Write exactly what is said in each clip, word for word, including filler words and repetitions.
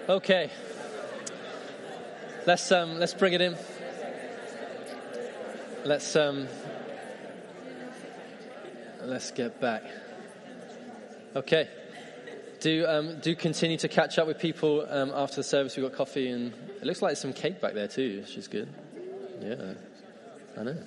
Okay. Let's um let's bring it in. Let's um let's get back. Okay. Do um do continue to catch up with people um after the service. We've got coffee and it looks like some cake back there too, which is good. Yeah. I know.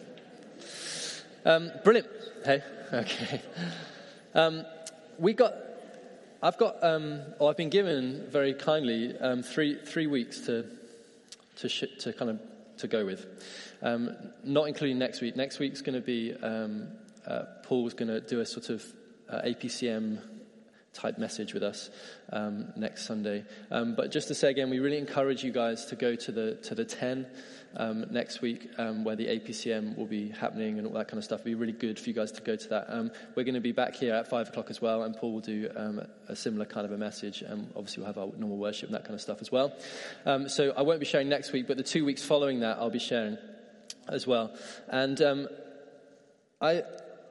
Um brilliant. Hey. Okay. Um we got I've got, um, or I've been given very kindly um, three three weeks to to sh- to kind of to go with, um, not including next week. Next week's going to be um, uh, Paul's going to do a sort of uh, A P C M type message with us um, next Sunday. Um, but just to say again, we really encourage you guys to go to the to the ten um, next week, um, where the A P C M will be happening and all that kind of stuff. It'll be really good for you guys to go to that. Um, we're going to be back here at five o'clock as well, and Paul will do um, a similar kind of a message. And obviously, we'll have our normal worship and that kind of stuff as well. Um, so I won't be sharing next week, but the two weeks following that, I'll be sharing as well. And um, I,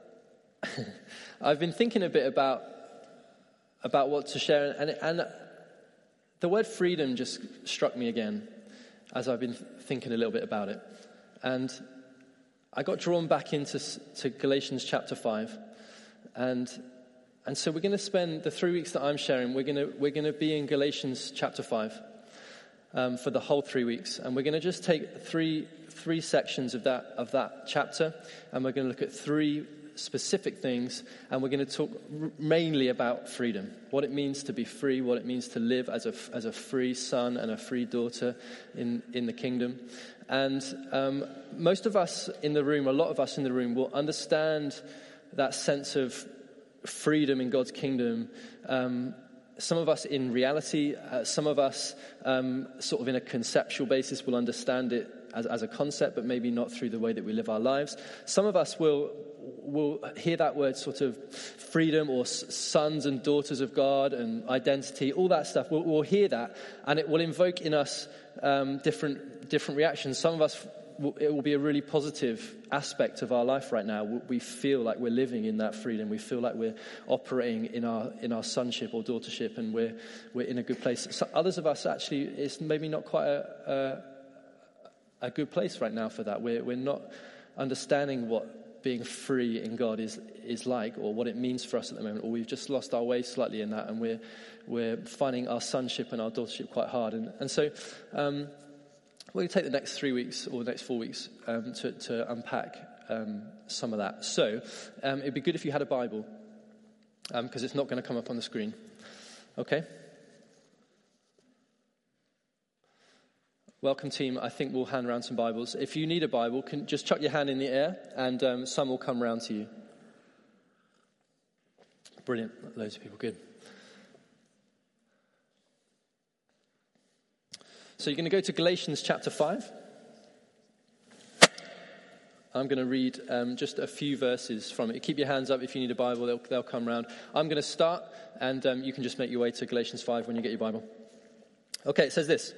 I've been thinking a bit about. about what to share, and and the word freedom just struck me again as I've been thinking a little bit about it, and I got drawn back into to Galatians chapter five, and and so we're going to spend the three weeks that I'm sharing. We're going to we're going to be in Galatians chapter five um, for the whole three weeks, and we're going to just take three three sections of that of that chapter, and we're going to look at three specific things, and we're going to talk mainly about freedom, what it means to be free, what it means to live as a as a free son and a free daughter in in the kingdom. And um, most of us in the room, a lot of us in the room, will understand that sense of freedom in God's kingdom. Um, some of us in reality, uh, some of us um, sort of in a conceptual basis will understand it as, as a concept, but maybe not through the way that we live our lives. Some of us will will hear that word sort of freedom or sons and daughters of God and identity, all that stuff. We'll, we'll hear that, and it will invoke in us um, different different reactions. Some of us, will, it will be a really positive aspect of our life right now. We feel like we're living in that freedom. We feel like we're operating in our in our sonship or daughtership, and we're we're in a good place. So others of us, actually, it's maybe not quite a a, a good place right now for that. We're we're not understanding what being free in God is is like, or what it means for us at the moment, or we've just lost our way slightly in that, and we're we're finding our sonship and our daughtership quite hard. And and so um, we'll take the next three weeks or the next four weeks um, to to unpack um, some of that. So um, it'd be good if you had a Bible, because um, it's not going to come up on the screen. Okay. Welcome team, I think we'll hand around some Bibles. If you need a Bible, can just chuck your hand in the air and um, some will come around to you. Brilliant, loads of people, good. So you're going to go to Galatians chapter five. I'm going to read um, just a few verses from it. Keep your hands up if you need a Bible, they'll, they'll come around. I'm going to start and um, you can just make your way to Galatians five when you get your Bible. Okay, it says this.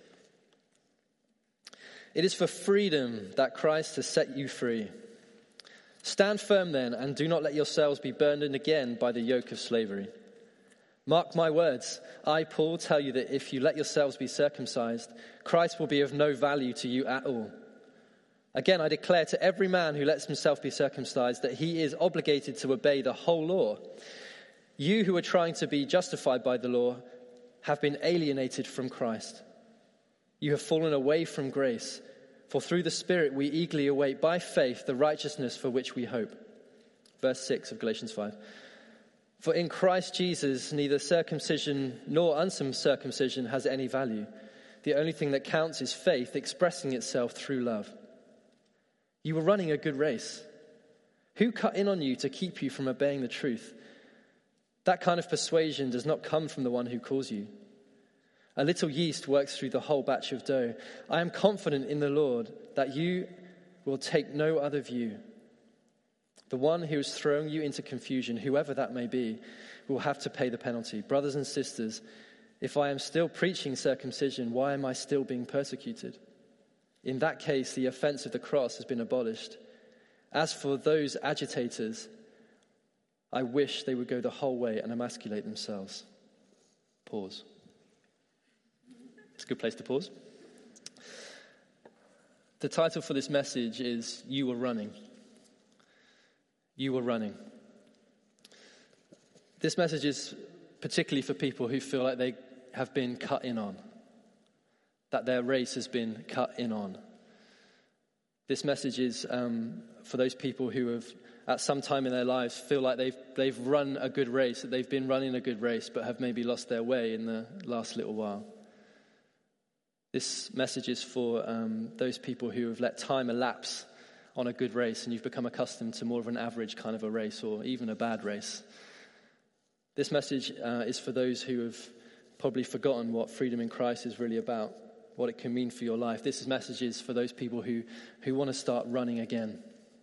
It is for freedom that Christ has set you free. Stand firm then, and do not let yourselves be burdened again by the yoke of slavery. Mark my words. I, Paul, tell you that if you let yourselves be circumcised, Christ will be of no value to you at all. Again, I declare to every man who lets himself be circumcised that he is obligated to obey the whole law. You who are trying to be justified by the law have been alienated from Christ. You have fallen away from grace, for through the Spirit we eagerly await by faith the righteousness for which we hope. Verse six of Galatians five. For in Christ Jesus neither circumcision nor uncircumcision has any value. The only thing that counts is faith expressing itself through love. You were running a good race. Who cut in on you to keep you from obeying the truth? That kind of persuasion does not come from the one who calls you. A little yeast works through the whole batch of dough. I am confident in the Lord that you will take no other view. The one who is throwing you into confusion, whoever that may be, will have to pay the penalty. Brothers and sisters, if I am still preaching circumcision, why am I still being persecuted? In that case, the offense of the cross has been abolished. As for those agitators, I wish they would go the whole way and emasculate themselves. Pause. It's a good place to pause. The title for this message is You Were Running. You were running. This message is particularly for people who feel like they have been cut in on, that their race has been cut in on. This message is um, for those people who have, at some time in their lives, feel like they've they've run a good race, that they've been running a good race, but have maybe lost their way in the last little while. This message is for um, those people who have let time elapse on a good race, and you've become accustomed to more of an average kind of a race, or even a bad race. This message uh, is for those who have probably forgotten what freedom in Christ is really about, what it can mean for your life. This message is for those people who, who want to start running again.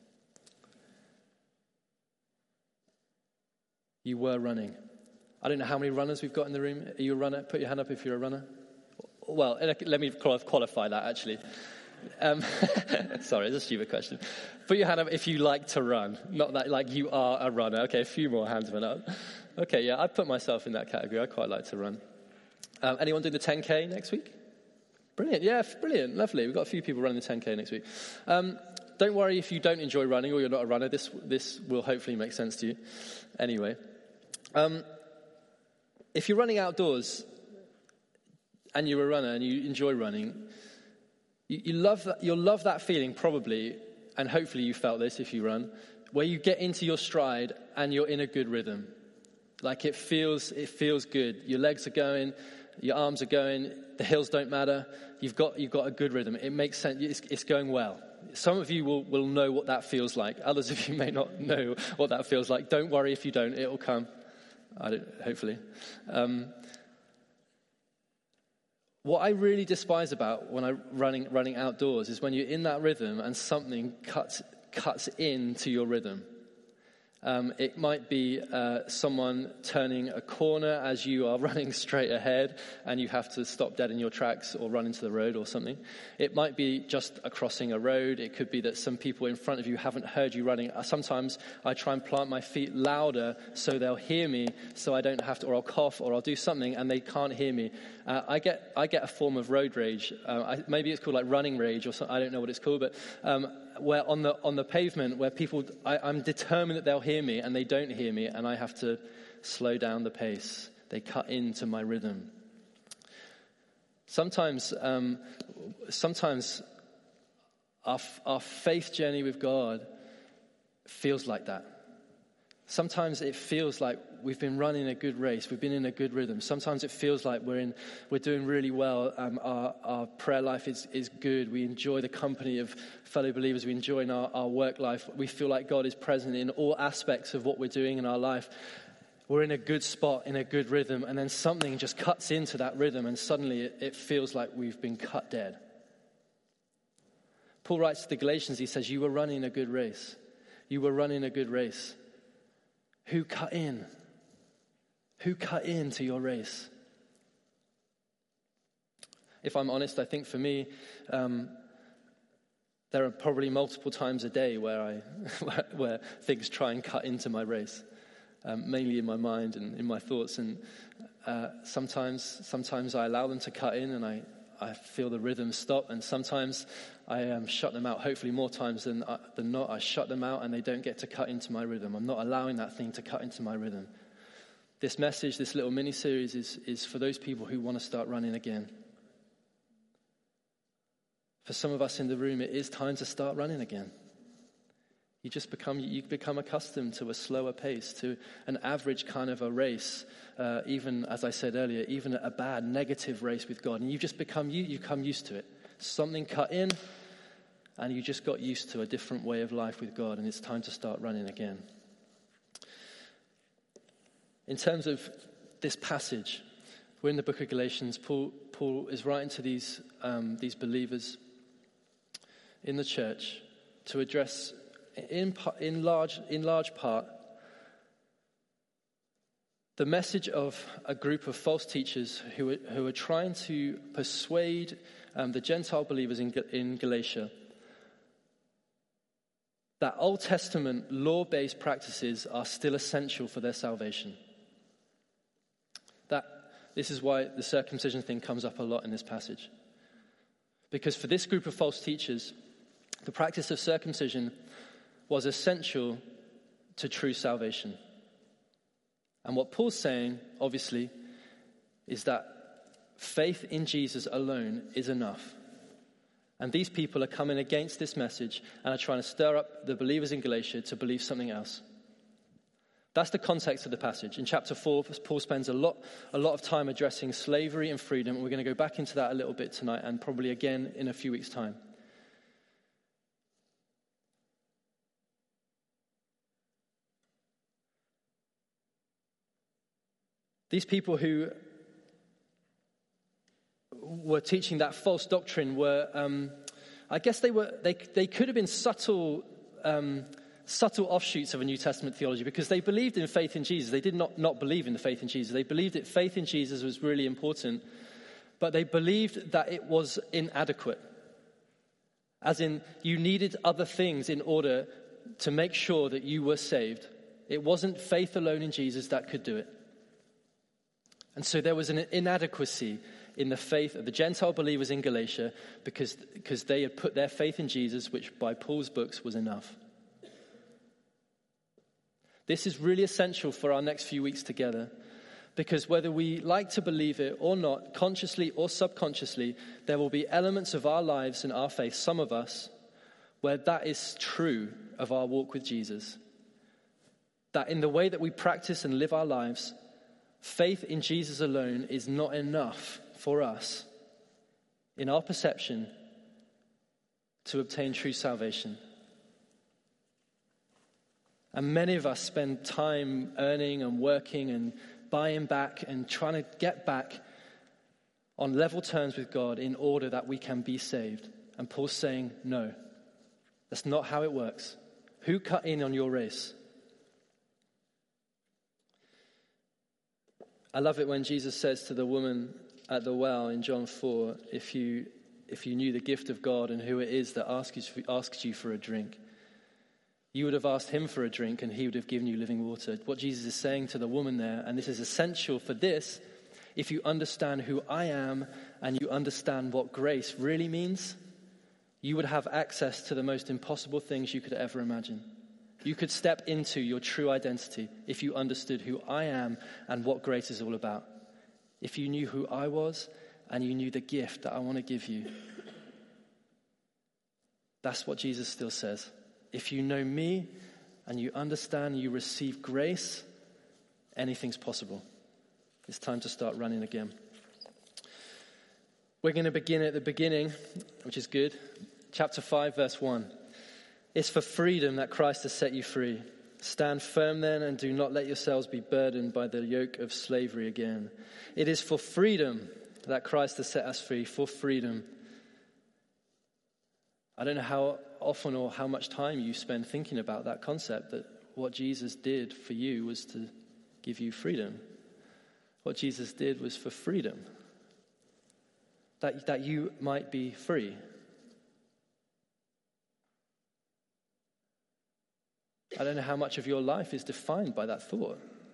You were running. I don't know how many runners we've got in the room. Are you a runner? Put your hand up if you're a runner. Well, let me qualify that, actually. Um, sorry, it's a stupid question. Put your hand up if you like to run. Not that like you are a runner. Okay, a few more hands went up. Okay, yeah, I'd put myself in that category. I quite like to run. Um, anyone doing the ten K next week? Brilliant, yeah, brilliant, lovely. We've got a few people running the ten K next week. Um, don't worry if you don't enjoy running or you're not a runner. This this will hopefully make sense to you. Anyway, um, if you're running outdoors and you're a runner and you enjoy running, you, you love that, you'll love that feeling probably, and hopefully you felt this if you run, where you get into your stride and you're in a good rhythm. Like it feels, it feels good. Your legs are going, your arms are going, the hills don't matter. You've got, you've got a good rhythm. It makes sense. It's, it's going well. Some of you will, will know what that feels like. Others of you may not know what that feels like. Don't worry if you don't. It will come. I don't, hopefully. Um, what I really despise about when I'm running, running outdoors is when you're in that rhythm and something cuts, cuts into your rhythm. Um, it might be uh, someone turning a corner as you are running straight ahead and you have to stop dead in your tracks or run into the road or something. It might be just a crossing a road. It could be that some people in front of you haven't heard you running. Sometimes I try and plant my feet louder so they'll hear me, so I don't have to, or I'll cough or I'll do something and they can't hear me. Uh, I get I get a form of road rage. Uh, I, maybe it's called like running rage or something. I don't know what it's called, but um, where on the on the pavement where people, I, I'm determined that they'll hear me and they don't hear me and I have to slow down the pace. They cut into my rhythm. Sometimes, um, sometimes our our faith journey with God feels like that. Sometimes it feels like we've been running a good race. We've been in a good rhythm. Sometimes it feels like we're in, we're doing really well. Um, our, our prayer life is, is good. We enjoy the company of fellow believers. We enjoy in our, our work life. We feel like God is present in all aspects of what we're doing in our life. We're in a good spot, in a good rhythm, and then something just cuts into that rhythm, and suddenly it, it feels like we've been cut dead. Paul writes to the Galatians, he says, you were running a good race. You were running a good race. Who cut in? Who cut into your race? If I'm honest, I think for me, um, there are probably multiple times a day where I, where, where things try and cut into my race, um, mainly in my mind and in my thoughts. And uh, sometimes, sometimes I allow them to cut in, and I, I feel the rhythm stop. And sometimes I um, shut them out. Hopefully, more times than uh, than not, I shut them out, and they don't get to cut into my rhythm. I'm not allowing that thing to cut into my rhythm. This message, this little mini-series is, is for those people who want to start running again. For some of us in the room, it is time to start running again. You just become, you become accustomed to a slower pace, to an average kind of a race, uh, even, as I said earlier, even a bad, negative race with God. And you just become, you, you come used to it. Something cut in, and you just got used to a different way of life with God, and it's time to start running again. In terms of this passage, we're in the book of Galatians. Paul, Paul is writing to these um, these believers in the church to address, in in large in large part, the message of a group of false teachers who are, who are trying to persuade um, the Gentile believers in in Galatia that Old Testament law-based practices are still essential for their salvation. That This is why the circumcision thing comes up a lot in this passage. Because for this group of false teachers, the practice of circumcision was essential to true salvation. And what Paul's saying, obviously, is that faith in Jesus alone is enough. And these people are coming against this message and are trying to stir up the believers in Galatia to believe something else. That's the context of the passage. In chapter four, Paul spends a lot, a lot of time addressing slavery and freedom. And we're going to go back into that a little bit tonight and probably again in a few weeks' time. These people who were teaching that false doctrine were, um, I guess they were, they they could have been subtle, um, subtle offshoots of a New Testament theology, because they believed in faith in Jesus. They did not not believe in the faith in Jesus. They believed that faith in Jesus was really important, but they believed that it was inadequate. As in, you needed other things in order to make sure that you were saved. It wasn't faith alone in Jesus that could do it. And so there was an inadequacy in the faith of the Gentile believers in Galatia because, because they had put their faith in Jesus, which by Paul's books was enough. This is really essential for our next few weeks together, because whether we like to believe it or not, consciously or subconsciously, there will be elements of our lives and our faith, some of us, where that is true of our walk with Jesus. That in the way that we practice and live our lives, faith in Jesus alone is not enough for us, in our perception, to obtain true salvation. And many of us spend time earning and working and buying back and trying to get back on level terms with God in order that we can be saved. And Paul's saying, no, that's not how it works. Who cut in on your race? I love it when Jesus says to the woman at the well in John four, if you if you knew the gift of God and who it is that asks you, asks you for a drink, you would have asked him for a drink and he would have given you living water. What Jesus is saying to the woman there, and this is essential for this, if you understand who I am and you understand what grace really means, you would have access to the most impossible things you could ever imagine. You could step into your true identity if you understood who I am and what grace is all about. If you knew who I was and you knew the gift that I want to give you. That's what Jesus still says. If you know me and you understand, you receive grace, anything's possible. It's time to start running again. We're going to begin at the beginning, which is good. Chapter five, verse one. It's for freedom that Christ has set you free. Stand firm then and do not let yourselves be burdened by the yoke of slavery again. It is for freedom that Christ has set us free, for freedom. I don't know how often or how much time you spend thinking about that concept, that what Jesus did for you was to give you freedom. What Jesus did was for freedom. That, that you might be free. I don't know how much of your life is defined by that thought.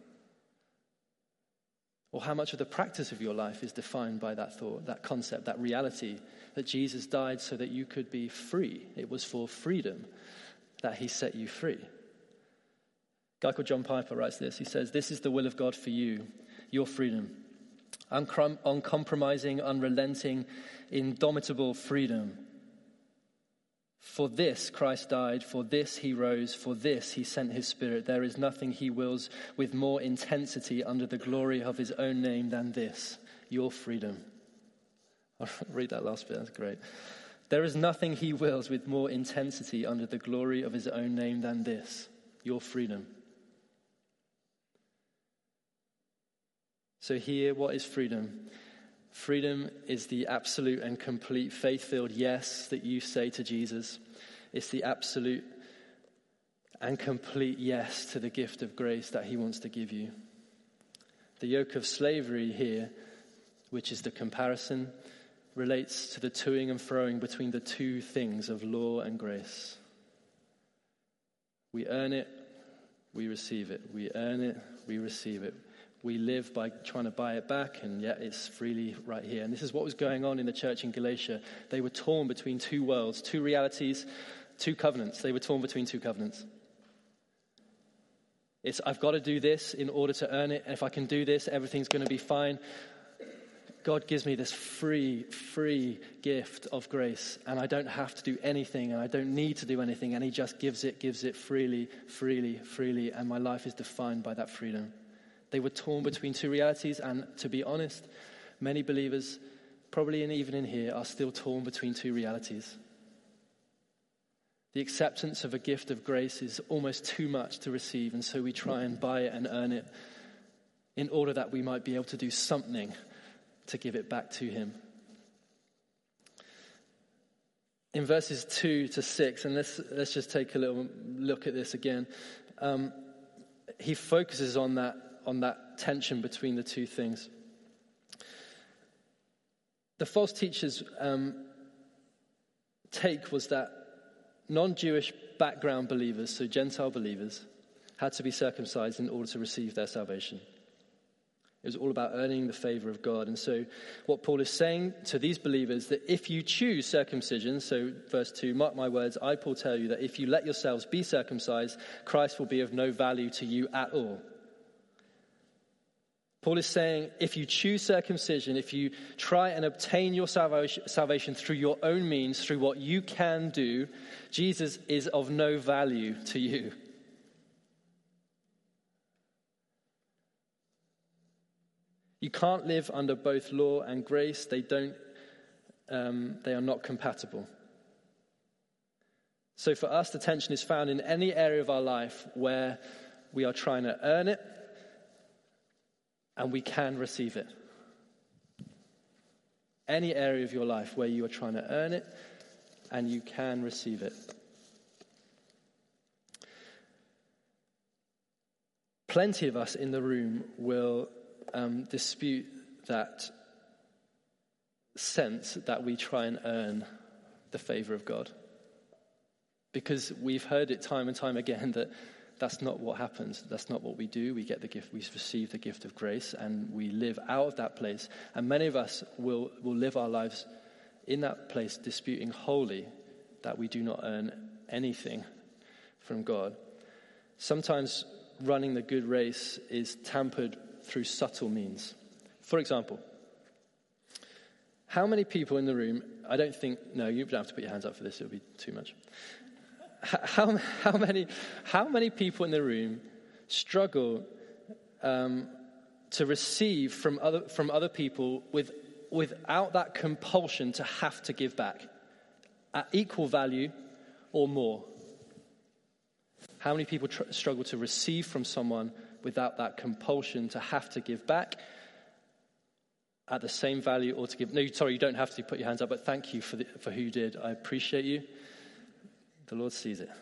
Or how much of the practice of your life is defined by that thought, that concept, that reality, that Jesus died so that you could be free. It was for freedom that he set you free. A guy called John Piper writes this. He says, "This is the will of God for you, your freedom. Uncom- uncompromising, unrelenting, indomitable freedom. For this Christ died, for this he rose, for this he sent his Spirit. There is nothing he wills with more intensity under the glory of his own name than this, your freedom." I'll read that last bit, that's great. There is nothing he wills with more intensity under the glory of his own name than this, your freedom. So here, what is freedom? Freedom is the absolute and complete faith-filled yes that you say to Jesus. It's the absolute and complete yes to the gift of grace that he wants to give you. The yoke of slavery here, which is the comparison, relates to the toing and froing between the two things of law and grace. We earn it, we receive it. We earn it, we receive it. We live by trying to buy it back, and yet it's freely right here. And this is what was going on in the church in Galatia. They were torn between two worlds, two realities, two covenants. They were torn between two covenants. It's, I've got to do this in order to earn it. And if I can do this, everything's going to be fine. God gives me this free, free gift of grace, and I don't have to do anything, and I don't need to do anything, and he just gives it, gives it freely, freely, freely, and my life is defined by that freedom. They were torn between two realities, and to be honest, many believers, probably and even in here, are still torn between two realities. The acceptance of a gift of grace is almost too much to receive, and so we try and buy it and earn it in order that we might be able to do something to give it back to him. In verses two to six, and let's let's just take a little look at this again. Um, he focuses on that on that tension between the two things. The false teachers' um, take was that non-Jewish background believers, so Gentile believers, had to be circumcised in order to receive their salvation. It was all about earning the favor of God. And so what Paul is saying to these believers, that if you choose circumcision, so verse two, mark my words, I, Paul, tell you that if you let yourselves be circumcised, Christ will be of no value to you at all. Paul is saying, if you choose circumcision, if you try and obtain your salvation, salvation through your own means, through what you can do, Jesus is of no value to you. You can't live under both law and grace. They don't. Um, they are not compatible. So for us, the tension is found in any area of our life where we are trying to earn it and we can receive it. Any area of your life where you are trying to earn it and you can receive it. Plenty of us in the room will Um, dispute that sense that we try and earn the favor of God. Because we've heard it time and time again that that's not what happens. That's not what we do. We get the gift, we receive the gift of grace, and we live out of that place. And many of us will, will live our lives in that place disputing wholly that we do not earn anything from God. Sometimes running the good race is tampered through subtle means. For example, how many people in the room, I don't think, no, you don't have to put your hands up for this, it'll be too much. How, how many how many people in the room struggle um, to receive from other from other people with without that compulsion to have to give back at equal value or more? How many people tr- struggle to receive from someone without that compulsion to have to give back at the same value or to give? No, sorry, you don't have to put your hands up, but thank you for the, for who you did. I appreciate you. The Lord sees it.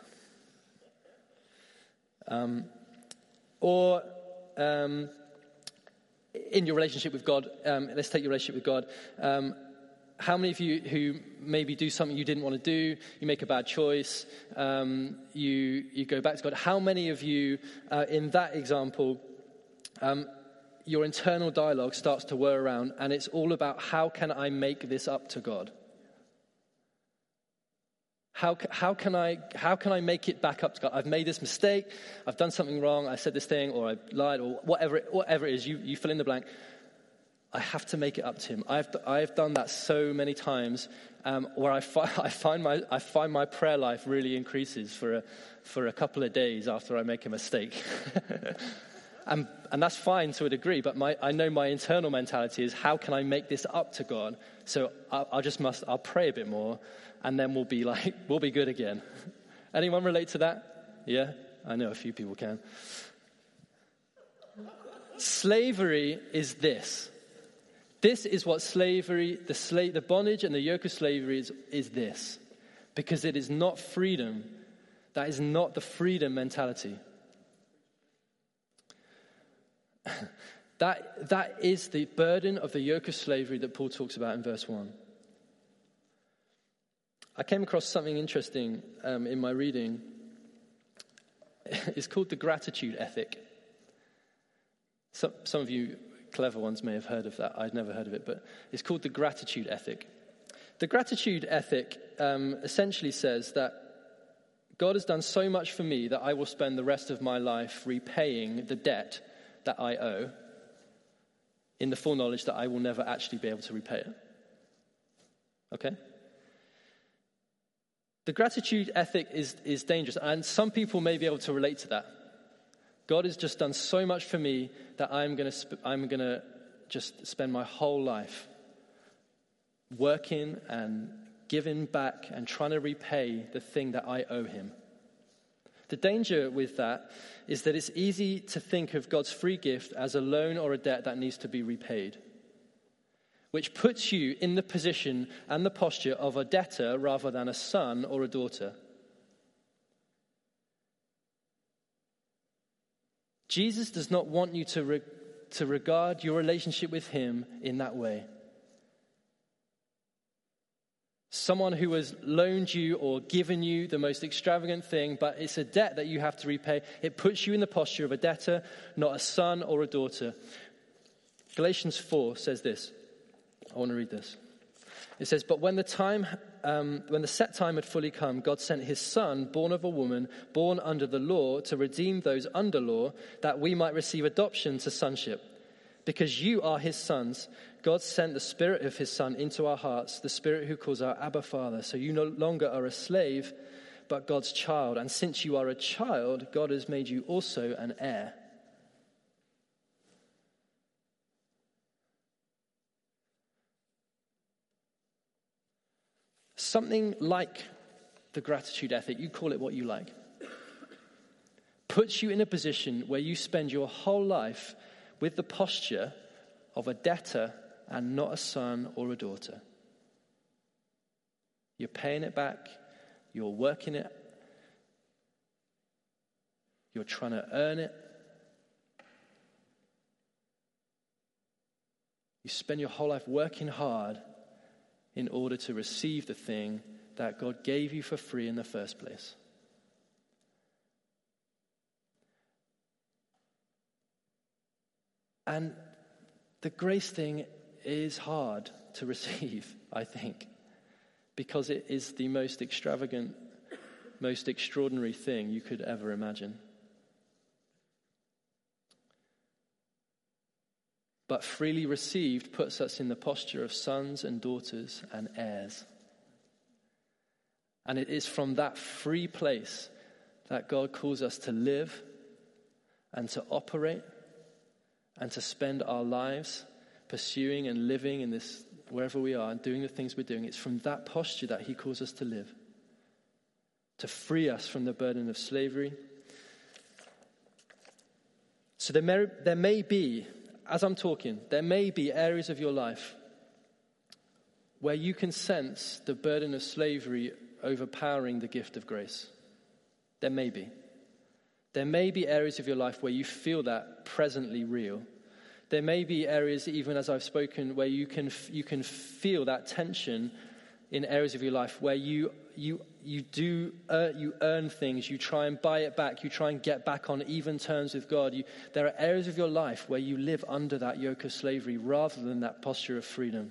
Um, or um, in your relationship with God, um, let's take your relationship with God. Um, how many of you who maybe do something you didn't want to do, you make a bad choice, um, you you go back to God? How many of you, uh, in that example, um, your internal dialogue starts to whir around, and it's all about how can I make this up to God? How how can I how can I make it back up to God? I've made this mistake. I've done something wrong. I said this thing, or I lied, or whatever it, whatever it is. You you fill in the blank. I have to make it up to Him. I've I've done that so many times, um, where I, fi- I find my I find my prayer life really increases for a for a couple of days after I make a mistake, and and that's fine to a degree. But my I know my internal mentality is, how can I make this up to God? So I, I just must I'll pray a bit more, and then we'll be like we'll be good again. Anyone relate to that? Yeah, I know a few people can. Slavery is this. This is what slavery, the slave, the bondage and the yoke of slavery is, is this. Because it is not freedom. That is not the freedom mentality. that, that is the burden of the yoke of slavery that Paul talks about in verse one. I came across something interesting um, in my reading. It's called the gratitude ethic. Some, some of you clever ones may have heard of that. I'd never heard of it, but it's called the gratitude ethic. The gratitude ethic um, essentially says that God has done so much for me that I will spend the rest of my life repaying the debt that I owe, in the full knowledge that I will never actually be able to repay it. Okay? The gratitude ethic is, is dangerous, and some people may be able to relate to that. God has just done so much for me that I'm going to sp- I'm going to just spend my whole life working and giving back and trying to repay the thing that I owe him. The danger with that is that it's easy to think of God's free gift as a loan or a debt that needs to be repaid, which puts you in the position and the posture of a debtor rather than a son or a daughter. Jesus does not want you to, re- to regard your relationship with him in that way. Someone who has loaned you or given you the most extravagant thing, but it's a debt that you have to repay. It puts you in the posture of a debtor, not a son or a daughter. Galatians four says this. I want to read this. It says, "But when the time, um, when the set time had fully come, God sent his son, born of a woman, born under the law, to redeem those under law, that we might receive adoption to sonship. Because you are his sons, God sent the Spirit of his Son into our hearts, the Spirit who calls our Abba Father. So you no longer are a slave, but God's child. And since you are a child, God has made you also an heir." Something like the gratitude ethic, you call it what you like, puts you in a position where you spend your whole life with the posture of a debtor and not a son or a daughter. You're paying it back, you're working it, you're trying to earn it. You spend your whole life working hard in order to receive the thing that God gave you for free in the first place. And the grace thing is hard to receive, I think, because it is the most extravagant, most extraordinary thing you could ever imagine. But freely received puts us in the posture of sons and daughters and heirs. And it is from that free place that God calls us to live and to operate and to spend our lives pursuing and living in this, wherever we are, and doing the things we're doing. It's from that posture that he calls us to live, to free us from the burden of slavery. So there may, there may be, as I'm talking, there may be areas of your life where you can sense the burden of slavery overpowering the gift of grace. There may be. There may be areas of your life where you feel that presently real. There may be areas, even as I've spoken, where you can you can feel that tension in areas of your life where you you you do uh, you earn things, you try and buy it back, you try and get back on even terms with God. You, there are areas of your life where you live under that yoke of slavery rather than that posture of freedom.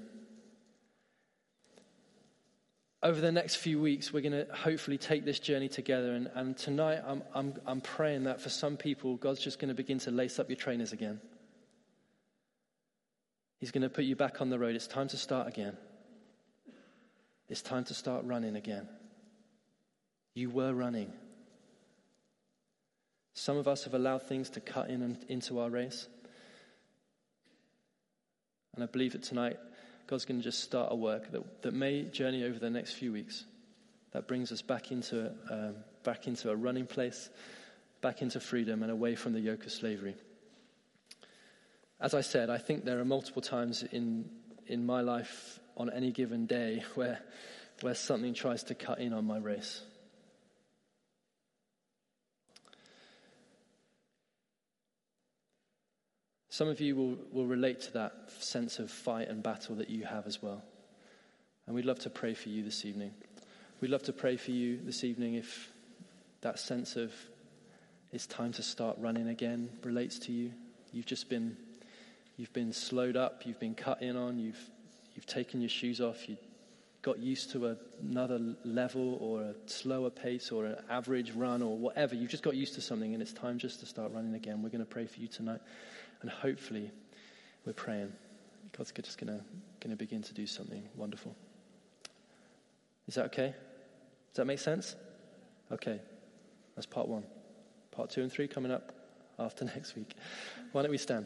Over the next few weeks, we're going to hopefully take this journey together. And, and tonight, I'm, I'm, I'm praying that for some people, God's just going to begin to lace up your trainers again. He's going to put you back on the road. It's time to start again. It's time to start running again. You were running. Some of us have allowed things to cut in and into our race. And I believe that tonight, God's going to just start a work that, that may journey over the next few weeks, that brings us back into um, back into a running place, back into freedom and away from the yoke of slavery. As I said, I think there are multiple times in in my life on any given day where where something tries to cut in on my race. Some of you will, will relate to that sense of fight and battle that you have as well. And we'd love to pray for you this evening. We'd love to pray for you this evening if that sense of it's time to start running again relates to you. You've just been, you've been slowed up, you've been cut in on, you've, you've taken your shoes off, you got used to a, another level or a slower pace or an average run or whatever. You've just got used to something, and it's time just to start running again. We're going to pray for you tonight, and hopefully we're praying God's just going to going to begin to do something wonderful. Is that okay? Does that make sense? Okay, that's part one. Part two and three coming up after next week. Why don't we stand?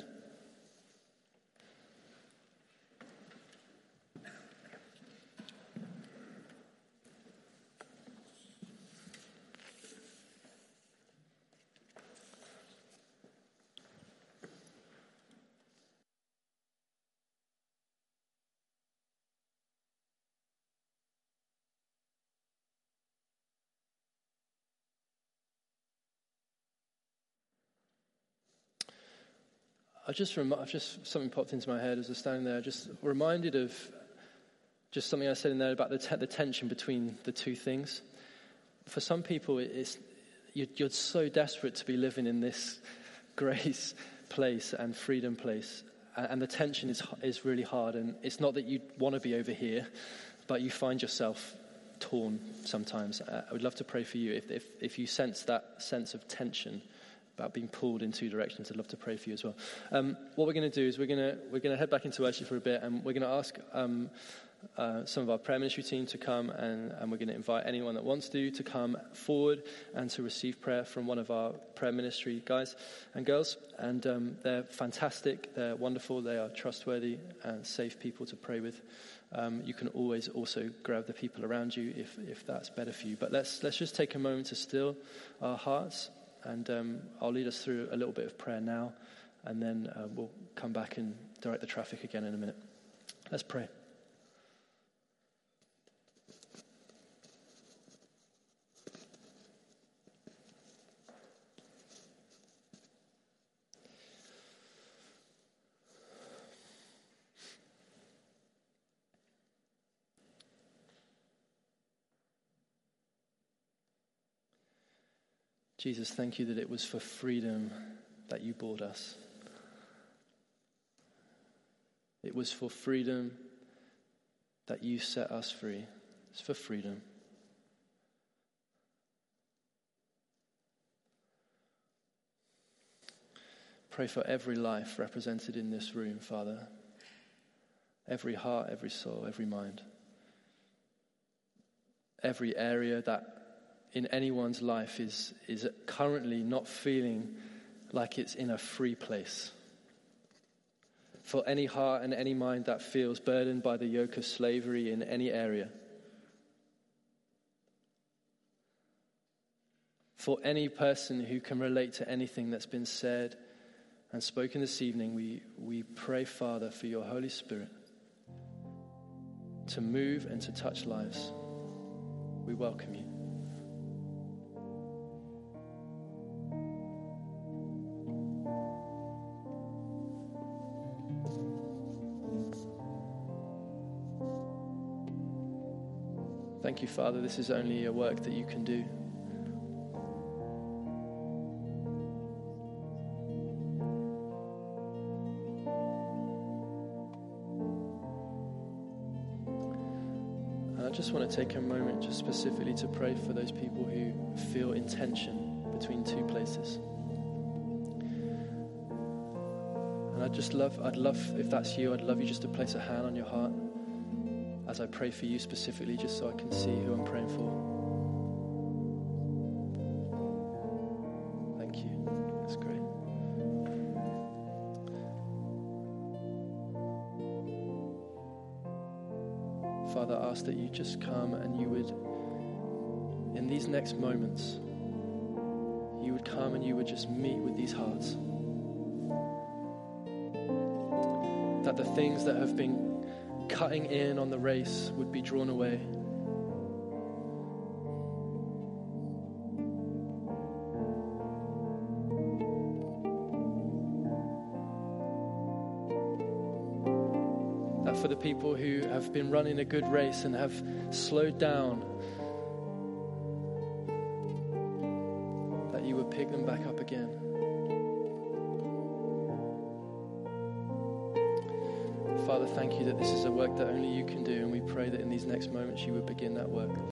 I just, rem- I've just something popped into my head as I was standing there. Just reminded of just something I said in there about the, te- the tension between the two things. For some people, it's you're, you're so desperate to be living in this grace place and freedom place, and, and the tension is is really hard. And it's not that you want to be over here, but you find yourself torn sometimes. Uh, I would love to pray for you if if if you sense that sense of tension about being pulled in two directions. I'd love to pray for you as well. Um, what we're going to do is we're going to we're going to head back into worship for a bit, and we're going to ask um, uh, some of our prayer ministry team to come, and, and we're going to invite anyone that wants to to come forward and to receive prayer from one of our prayer ministry guys and girls. And um, they're fantastic, they're wonderful, they are trustworthy and safe people to pray with. Um, you can always also grab the people around you if if that's better for you. But let's let's just take a moment to still our hearts. And um, I'll lead us through a little bit of prayer now, and then uh, we'll come back and direct the traffic again in a minute. Let's pray. Jesus, thank you that it was for freedom that you bought us. It was for freedom that you set us free. It's for freedom. Pray for every life represented in this room, Father. Every heart, every soul, every mind. Every area that in anyone's life is, is currently not feeling like it's in a free place. For any heart and any mind that feels burdened by the yoke of slavery in any area. For any person who can relate to anything that's been said and spoken this evening, we, we pray, Father, for your Holy Spirit to move and to touch lives. We welcome you. Thank you, Father. This is only a work that you can do. And I just want to take a moment just specifically to pray for those people who feel in tension between two places. And I'd just love, I'd love, if that's you, I'd love you just to place a hand on your heart as I pray for you specifically, just so I can see who I'm praying for. Thank you. That's great. Father, I ask that you just come and you would, in these next moments, you would come and you would just meet with these hearts. That the things that have been cutting in on the race would be drawn away. That for the people who have been running a good race and have slowed down, that you would pick them back up again. Father, thank you that this is a work that only you can do, and we pray that in these next moments you would begin that work.